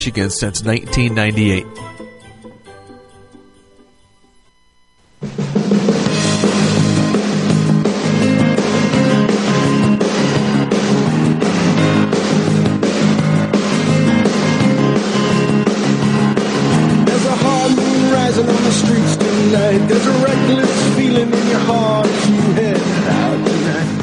Michigan since 1998. There's a hard moon rising on the streets tonight. There's a reckless feeling in your heart as you head out tonight.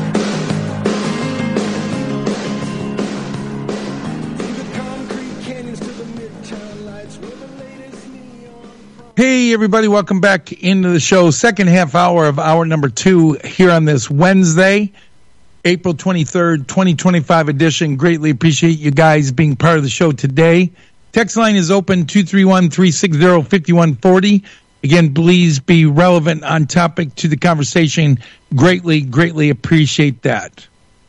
Hey, everybody, welcome back into the show. Second half hour of hour number 2 here on this Wednesday, April 23rd, 2025 edition. Greatly appreciate you guys being part of the show today. Text line is open, 231-360-5140. Again, please be relevant on topic to the conversation. Greatly appreciate that.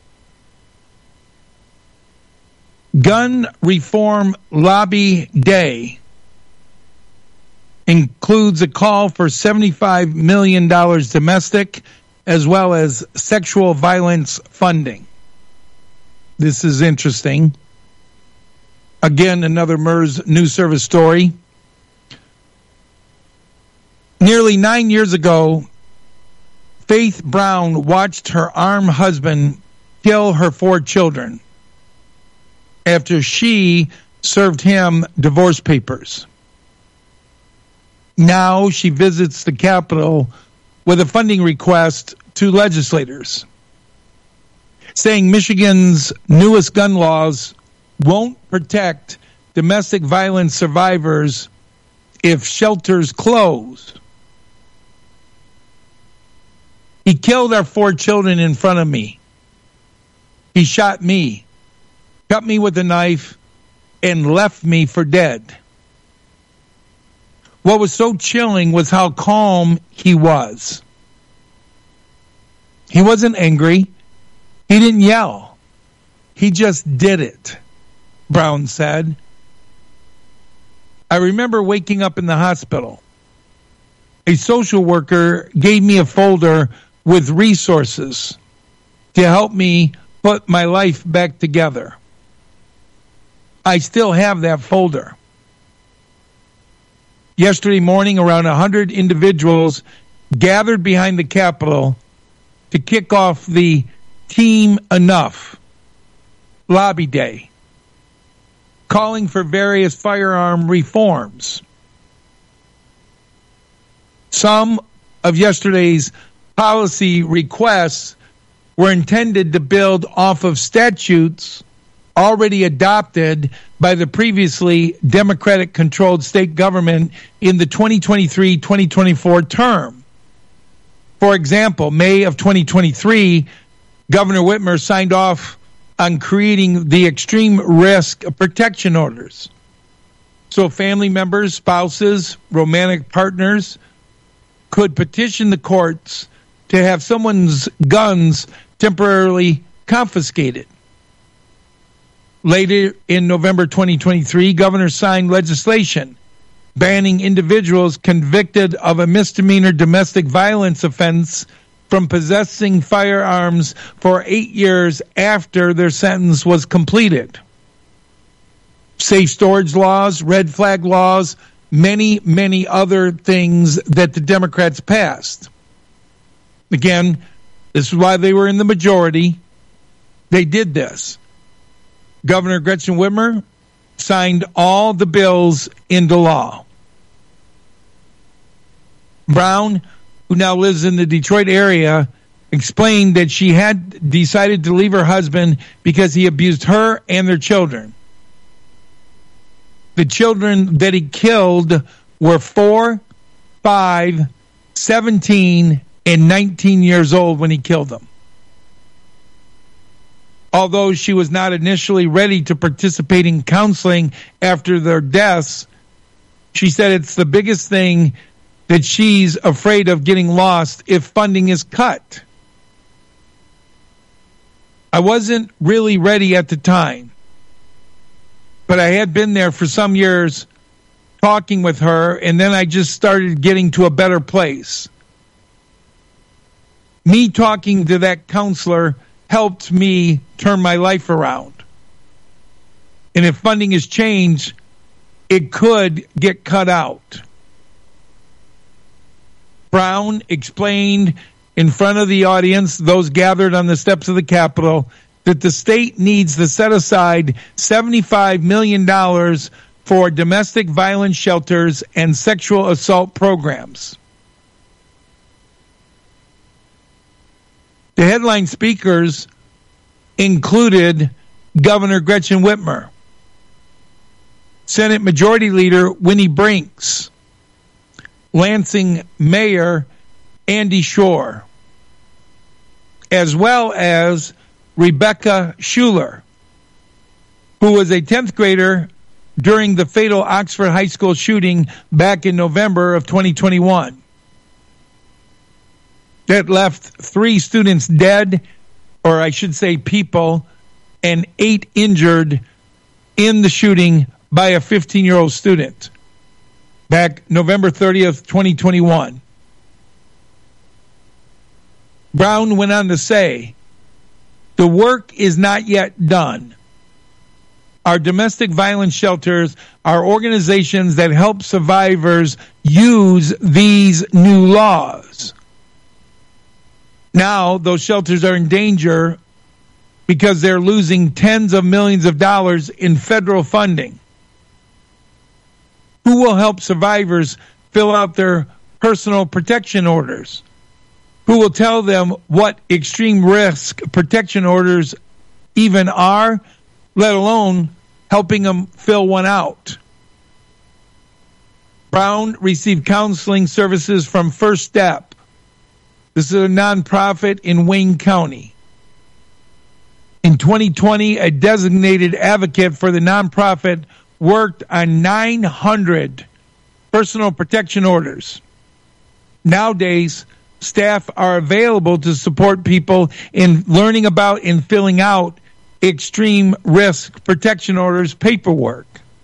Gun Reform Lobby Day includes a call for $75 million domestic as well as sexual violence funding. This is interesting. Again, another MERS News Service story. Nearly 9 years ago, Faith Brown watched her armed husband kill her 4 children after she served him divorce papers. Now she visits the Capitol with a funding request to legislators, saying Michigan's newest gun laws won't protect domestic violence survivors if shelters close. He killed our 4 children in front of me. He shot me, cut me with a knife, and left me for dead. What was so chilling was how calm he was. He wasn't angry. He didn't yell. He just did it, Brown said. I remember waking up in the hospital. A social worker gave me a folder with resources to help me put my life back together. I still have that folder. Yesterday morning, around 100 individuals gathered behind the Capitol to kick off the Team Enough Lobby Day, calling for various firearm reforms. Some of yesterday's policy requests were intended to build off of statutes already adopted by the previously Democratic-controlled state government in the 2023-2024 term. For example, May of 2023, Governor Whitmer signed off on creating the extreme risk protection orders. So family members, spouses, romantic partners could petition the courts to have someone's guns temporarily confiscated. Later in November 2023, governors signed legislation banning individuals convicted of a misdemeanor domestic violence offense from possessing firearms for 8 years after their sentence was completed. Safe storage laws, red flag laws, many other things that the Democrats passed. Again, this is why they were in the majority. They did this. Governor Gretchen Whitmer signed all the bills into law. Brown, who now lives in the Detroit area, explained that she had decided to leave her husband because he abused her and their children. The children that he killed were 4, 5, 17, and 19 years old when he killed them. Although she was not initially ready to participate in counseling after their deaths, she said it's the biggest thing that she's afraid of getting lost if funding is cut. I wasn't really ready at the time, but I had been there for some years talking with her, and then I just started getting to a better place. Me talking to that counselor helped me turn my life around. And if funding is changed, it could get cut out. Brown explained in front of the audience, those gathered on the steps of the Capitol, that the state needs to set aside $75 million for domestic violence shelters and sexual assault programs. The headline speakers included Governor Gretchen Whitmer, Senate Majority Leader Winnie Brinks, Lansing Mayor Andy Shore, as well as Rebecca Schuler, who was a 10th grader during the fatal Oxford High School shooting back in November of 2021. That left 3 students dead, or I should say people, and 8 injured in the shooting by a 15-year-old student back November 30th, 2021. Brown went on to say, the work is not yet done. Our domestic violence shelters are organizations that help survivors use these new laws. Now, those shelters are in danger because they're losing tens of millions of dollars in federal funding. Who will help survivors fill out their personal protection orders? Who will tell them what extreme risk protection orders even are, let alone helping them fill one out? Brown received counseling services from First Step. This is a nonprofit in Wayne County. In 2020, a designated advocate for the nonprofit worked on 900 personal protection orders. Nowadays, staff are available to support people in learning about and filling out extreme risk protection orders paperwork.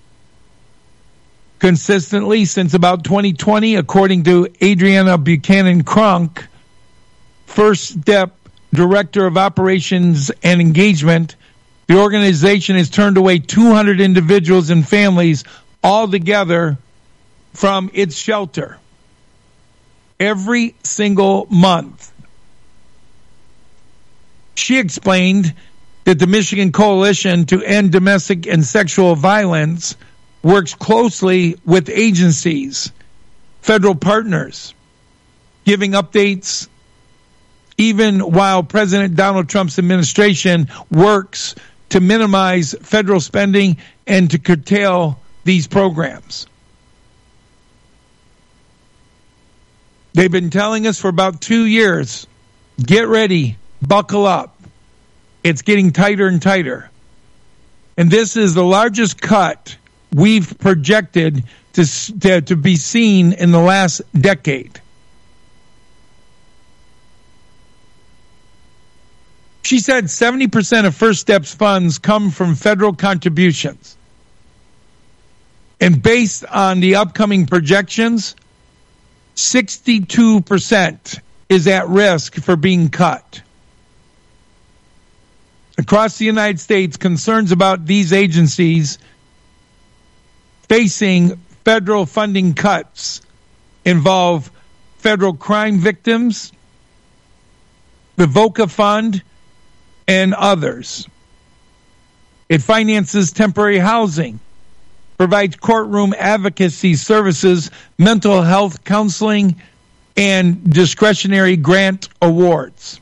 Consistently since about 2020, according to Adriana Buchanan Crunk, First Step Director of Operations and Engagement, the organization has turned away 200 individuals and families altogether from its shelter every single month. She explained that the Michigan Coalition to End Domestic and Sexual Violence works closely with agencies, federal partners, giving updates even while President Donald Trump's administration works to minimize federal spending and to curtail these programs. They've been telling us for about 2 years, get ready, buckle up. It's getting tighter and tighter. And this is the largest cut we've projected to be seen in the last decade. She said 70% of First Step's funds come from federal contributions. And based on the upcoming projections, 62% is at risk for being cut. Across the United States, concerns about these agencies facing federal funding cuts involve federal crime victims, the VOCA Fund, and others. It finances temporary housing, provides courtroom advocacy services, mental health counseling, and discretionary grant awards.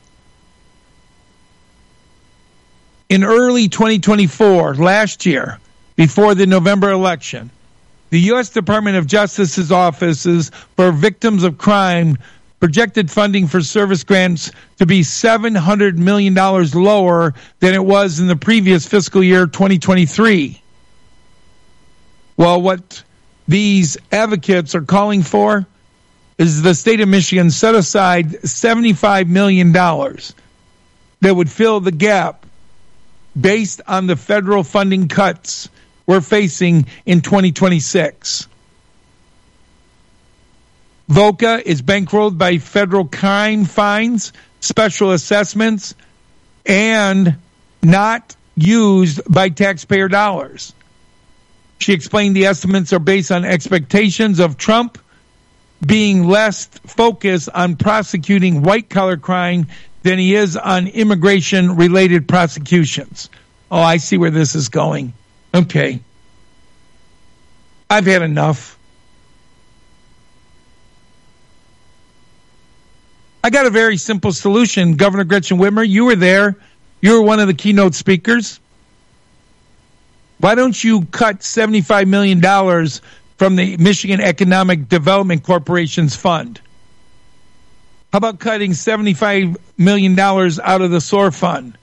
In early 2024, last year, before the November election, the U.S. Department of Justice's offices for victims of crime projected funding for service grants to be $700 million lower than it was in the previous fiscal year, 2023. Well, what these advocates are calling for is the state of Michigan set aside $75 million that would fill the gap based on the federal funding cuts we're facing in 2026. VOCA is bankrolled by federal crime fines, special assessments, and not used by taxpayer dollars. She explained the estimates are based on expectations of Trump being less focused on prosecuting white-collar crime than he is on immigration-related prosecutions. Oh, I see where this is going. Okay. I've had enough. I got a very simple solution. Governor Gretchen Whitmer, you were there. You were one of the keynote speakers. Why don't you cut $75 million from the Michigan Economic Development Corporation's fund? How about cutting $75 million out of the SOAR fund?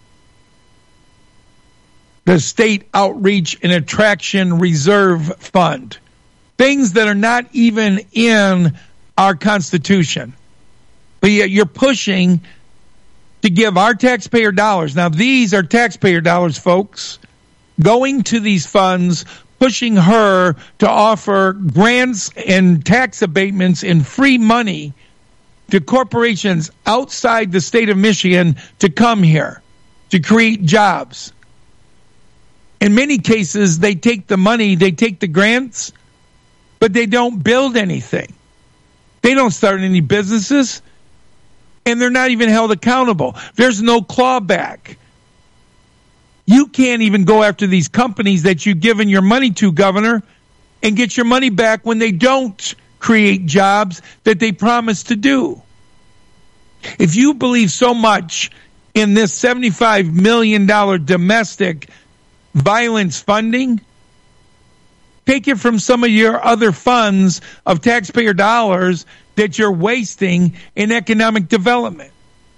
The State Outreach and Attraction Reserve Fund. Things that are not even in our Constitution. But yet you're pushing to give our taxpayer dollars. Now, these are taxpayer dollars, folks, going to these funds, pushing her to offer grants and tax abatements and free money to corporations outside the state of Michigan to come here, to create jobs. In many cases, they take the money, they take the grants, but they don't build anything. They don't start any businesses, and they're not even held accountable. There's no clawback. You can't even go after these companies that you've given your money to, Governor, and get your money back when they don't create jobs that they promised to do. If you believe so much in this $75 million domestic violence funding, take it from some of your other funds of taxpayer dollars that you're wasting in economic development.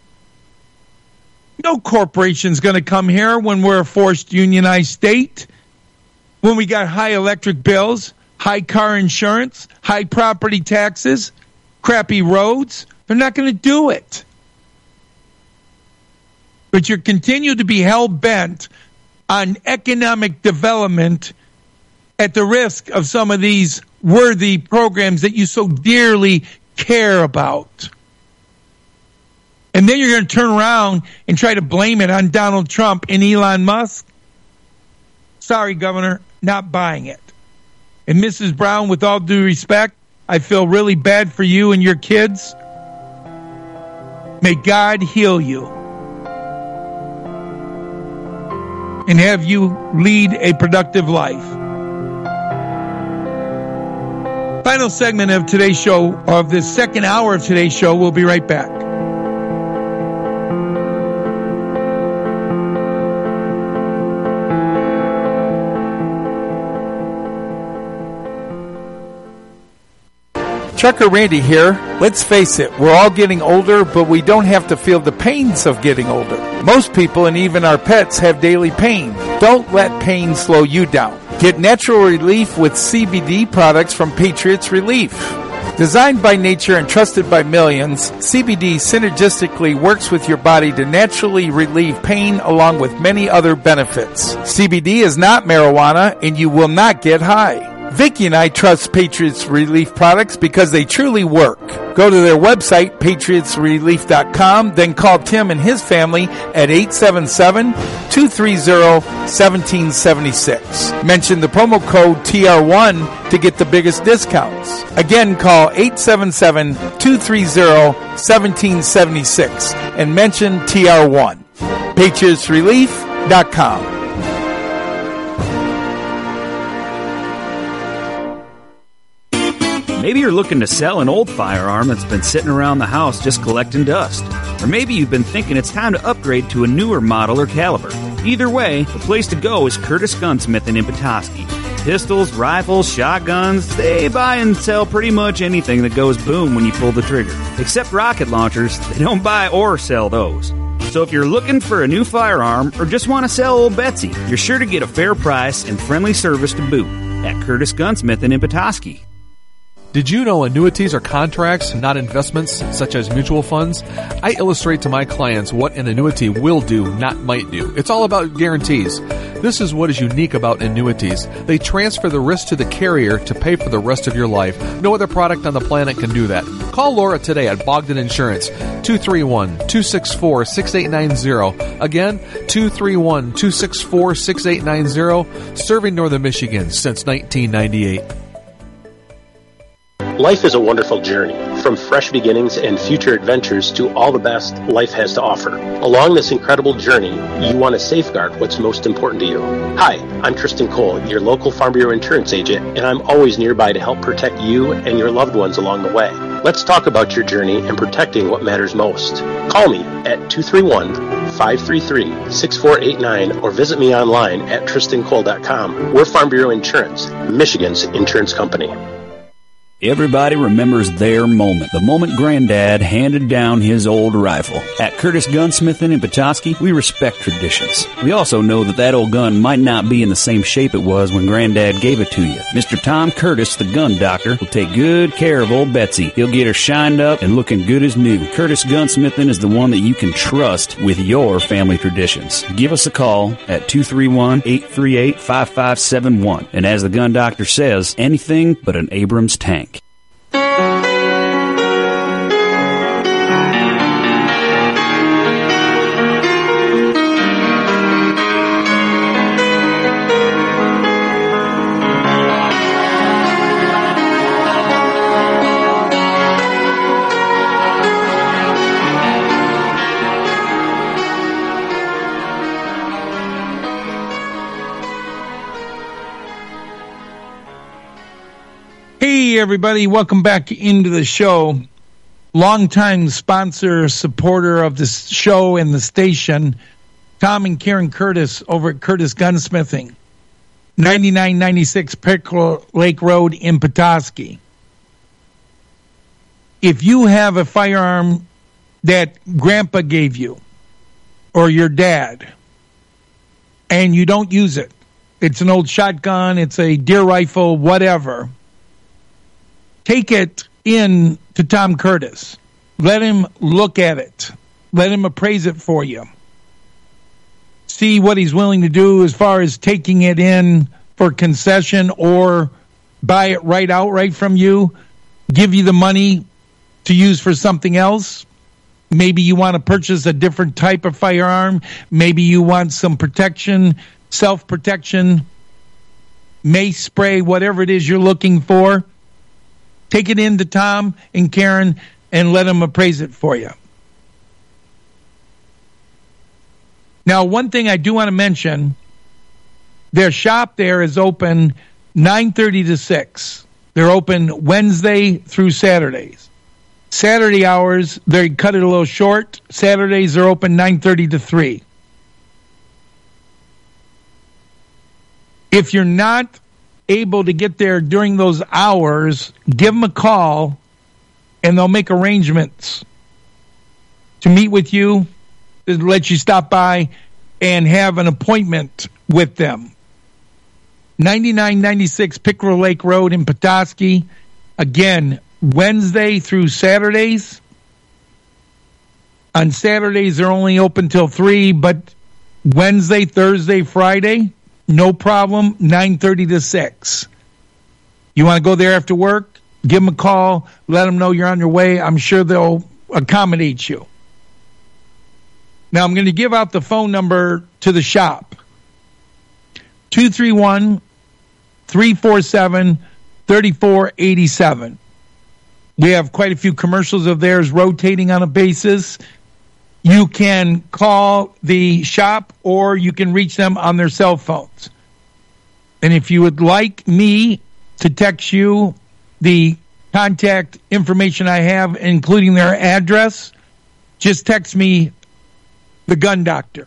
No corporation's going to come here when we're a forced unionized state, when we got high electric bills, high car insurance, high property taxes, crappy roads. They're not going to do it. But you continue to be hell-bent on economic development at the risk of some of these worthy programs that you so dearly care about. And then you're going to turn around and try to blame it on Donald Trump and Elon Musk? Sorry, Governor, not buying it. And Mrs. Brown, with all due respect, I feel really bad for you and your kids. May God heal you and have you lead a productive life. Final segment of today's show, of this second hour of today's show, we'll be right back. Trucker Randy here. Let's face it, we're all getting older, but we don't have to feel the pains of getting older. Most people and even our pets have daily pain. Don't let pain slow you down. Get natural relief with CBD products from Patriots Relief. Designed by nature and trusted by millions, CBD synergistically works with your body to naturally relieve pain along with many other benefits. CBD is not marijuana and you will not get high. Vicki and I trust Patriots Relief products because they truly work. Go to their website, patriotsrelief.com, then call Tim and his family at 877-230-1776. Mention the promo code TR1 to get the biggest discounts. Again, call 877-230-1776 and mention TR1. patriotsrelief.com. Maybe you're looking to sell an old firearm that's been sitting around the house just collecting dust. Or maybe you've been thinking it's time to upgrade to a newer model or caliber. Either way, the place to go is Curtis Gunsmith in Petoskey. Pistols, rifles, shotguns, they buy and sell pretty much anything that goes boom when you pull the trigger. Except rocket launchers, they don't buy or sell those. So if you're looking for a new firearm or just want to sell old Betsy, you're sure to get a fair price and friendly service to boot at Curtis Gunsmith in Petoskey. Did you know annuities are contracts, not investments, such as mutual funds? I illustrate to my clients what an annuity will do, not might do. It's all about guarantees. This is what is unique about annuities. They transfer the risk to the carrier to pay for the rest of your life. No other product on the planet can do that. Call Laura today at Bogdan Insurance, 231-264-6890. Again, 231-264-6890, serving Northern Michigan since 1998. Life is a wonderful journey, from fresh beginnings and future adventures to all the best life has to offer. Along this incredible journey, you want to safeguard what's most important to you. Hi, I'm Tristan Cole, your local Farm Bureau insurance agent, and I'm always nearby to help protect you and your loved ones along the way. Let's talk about your journey and protecting what matters most. Call me at 231-533-6489 or visit me online at tristancole.com. We're Farm Bureau Insurance, Michigan's insurance company. Everybody remembers their moment, the moment Granddad handed down his old rifle. At Curtis Gunsmithing in Petoskey, we respect traditions. We also know that old gun might not be in the same shape it was when Granddad gave it to you. Mr. Tom Curtis, the gun doctor, will take good care of old Betsy. He'll get her shined up and looking good as new. Curtis Gunsmithing is the one that you can trust with your family traditions. Give us a call at 231-838-5571. And as the gun doctor says, anything but an Abrams tank. Hey, everybody. Welcome back into the show. Longtime sponsor, supporter of this show and the station, Tom and Karen Curtis over at Curtis Gunsmithing, 9996 Pickle Lake Road in Petoskey. If you have a firearm that Grandpa gave you or your dad and you don't use it, it's an old shotgun, it's a deer rifle, whatever, take it in to Tom Curtis. Let him look at it. Let him appraise it for you. See what he's willing to do as far as taking it in for concession or buy it right outright from you, give you the money to use for something else. Maybe you want to purchase a different type of firearm. Maybe you want some protection, self-protection, mace spray, whatever it is you're looking for. Take it in to Tom and Karen and let them appraise it for you. Now, one thing I do want to mention, their shop there is open 9:30 to 6. They're open Wednesday through Saturdays. Saturday hours, they cut it a little short. Saturdays are open 9:30 to 3. If you're not able to get there during those hours, give them a call and they'll make arrangements to meet with you, to let you stop by and have an appointment with them. 9996 Pickerel Lake Road in Petoskey. Again, Wednesday through Saturdays. On Saturdays, they're only open till 3, but Wednesday, Thursday, Friday, no problem, 9:30 to 6. You want to go there after work? Give them a call. Let them know you're on your way. I'm sure they'll accommodate you. Now, I'm going to give out the phone number to the shop. 231-347-3487. We have quite a few commercials of theirs rotating on a basis. You can call the shop or you can reach them on their cell phones. And if you would like me to text you the contact information I have, including their address, just text me the Gun Doctor.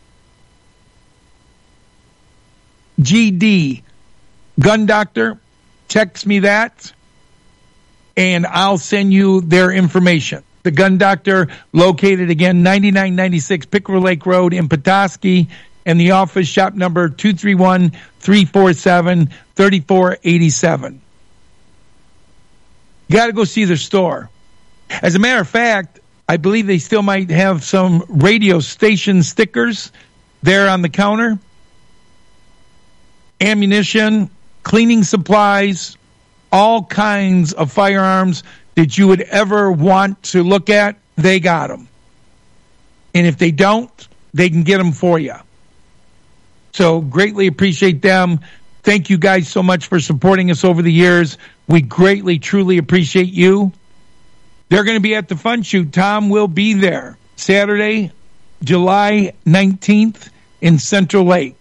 GD, Gun Doctor, text me that, and I'll send you their information. The Gun Doctor, located again, 9996 Pickerel Lake Road in Petoskey, and the office shop number 231-347-3487. You got to go see their store. As a matter of fact, I believe they still might have some radio station stickers there on the counter. ammunition, cleaning supplies, all kinds of firearms that you would ever want to look at, they got them. And if they don't, they can get them for you. So greatly appreciate them. Thank you guys so much for supporting us over the years. We greatly, truly appreciate you. They're going to be at the Fun Shoot. Tom will be there Saturday, July 19th in Central Lake.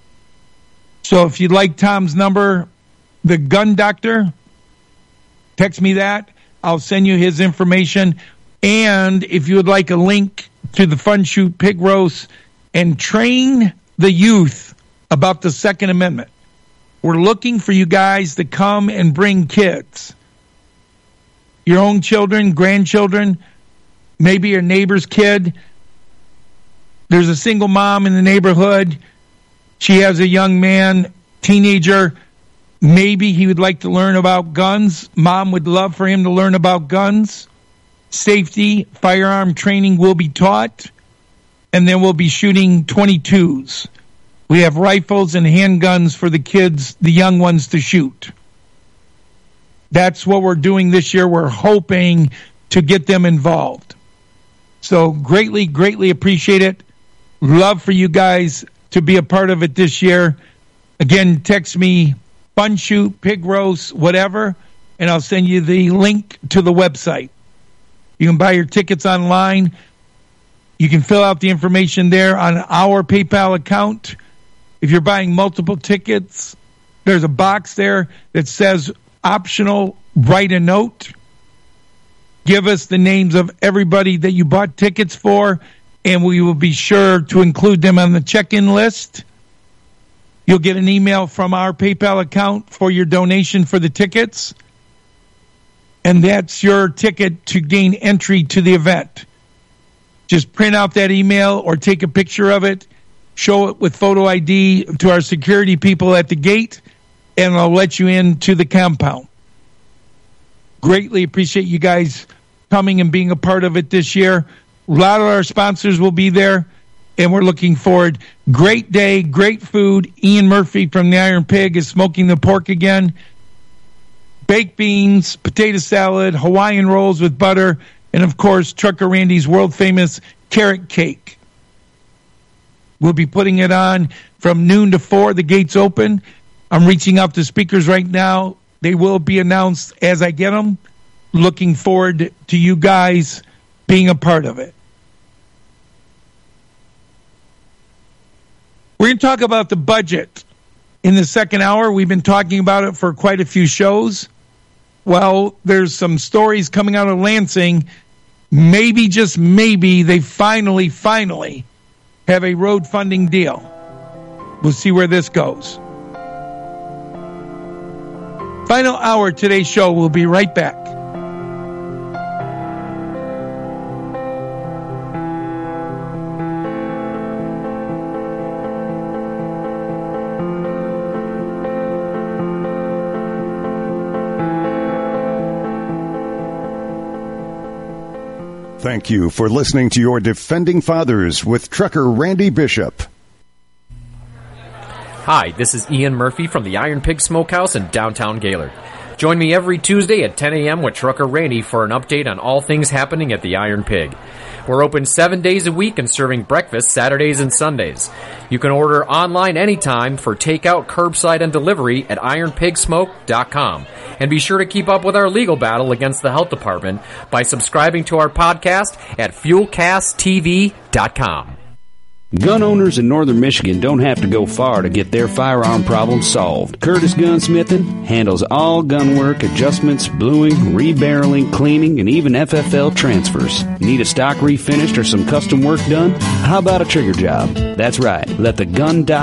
So if you'd like Tom's number, the Gun Doctor, text me that. I'll send you his information. And if you would like a link to the Fun Shoot Pig Roast and train the youth about the Second Amendment, we're looking for you guys to come and bring kids. Your own children, grandchildren, maybe your neighbor's kid. There's a single mom in the neighborhood. She has a young man, teenager. Maybe he would like to learn about guns. Mom would love for him to learn about guns. Safety, firearm training will be taught. And then we'll be shooting .22s. We have rifles and handguns for the kids, the young ones, to shoot. That's what we're doing this year. We're hoping to get them involved. So greatly, greatly appreciate it. Love for you guys to be a part of it this year. Again, text me, Fun Shoot, Pig Roast, whatever, and I'll send you the link to the website. You can buy your tickets online. You can fill out the information there on our PayPal account. If you're buying multiple tickets, there's a box there that says optional, write a note. Give us the names of everybody that you bought tickets for, and we will be sure to include them on the check-in list. You'll get an email from our PayPal account for your donation for the tickets, and that's your ticket to gain entry to the event. Just print out that email or take a picture of it, show it with photo ID to our security people at the gate, and I'll let you into the compound. Greatly appreciate you guys coming and being a part of it this year. A lot of our sponsors will be there, and we're looking forward. Great day, great food. Ian Murphy from the Iron Pig is smoking the pork again. Baked beans, potato salad, Hawaiian rolls with butter, and, of course, Trucker Randy's world-famous carrot cake. We'll be putting it on from noon to 4. The gates open. I'm reaching out to speakers right now. They will be announced as I get them. Looking forward to you guys being a part of it. We're going to talk about the budget in the second hour. We've been talking about it for quite a few shows. Well, there's some stories coming out of Lansing. Maybe, just maybe, they finally have a road funding deal. We'll see where this goes. Final hour today's show. We'll be right back. Thank you for listening to your Defending Fathers with Trucker Randy Bishop. Hi, this is Ian Murphy from the Iron Pig Smokehouse in downtown Gaylord. Join me every Tuesday at 10 a.m. with Trucker Randy for an update on all things happening at the Iron Pig. We're open 7 days a week and serving breakfast Saturdays and Sundays. You can order online anytime for takeout, curbside, and delivery at ironpigsmoke.com. And be sure to keep up with our legal battle against the health department by subscribing to our podcast at fuelcasttv.com. Gun owners in northern Michigan don't have to go far to get their firearm problems solved. Curtis Gunsmithing handles all gun work, adjustments, bluing, rebarreling, cleaning, and even FFL transfers. Need a stock refinished or some custom work done? How about a trigger job? That's right. Let the Gun